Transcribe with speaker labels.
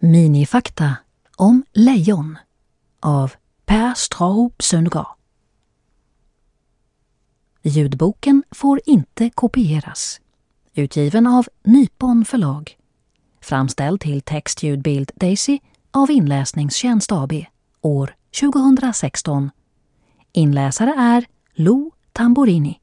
Speaker 1: Minifakta om lejon av Per Straub Søndergaard. Ljudboken får inte kopieras. Utgiven av Nypon förlag. Framställd till textljudbild Daisy av Inläsningstjänst AB år 2016. Inläsare är Lou Tamborini.